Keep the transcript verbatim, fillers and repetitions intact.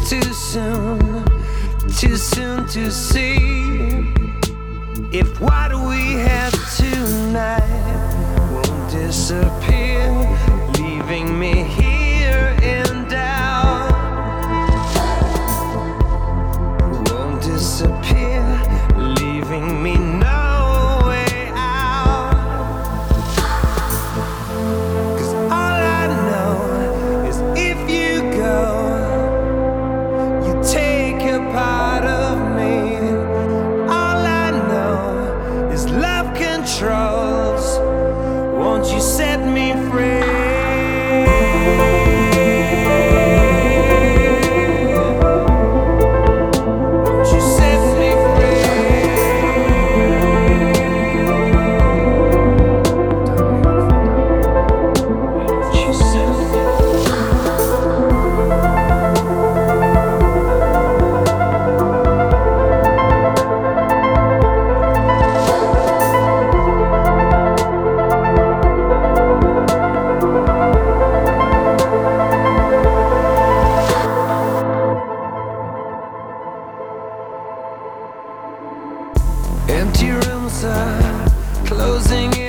too soon, too soon to see if what we have tonight won't disappear, leaving me here in doubt. Won't disappear, leaving me no way out. 'Cause all I know is if you go, you take a part of me. All I know is love controls. Won't you set me free? Empty rooms are closing in.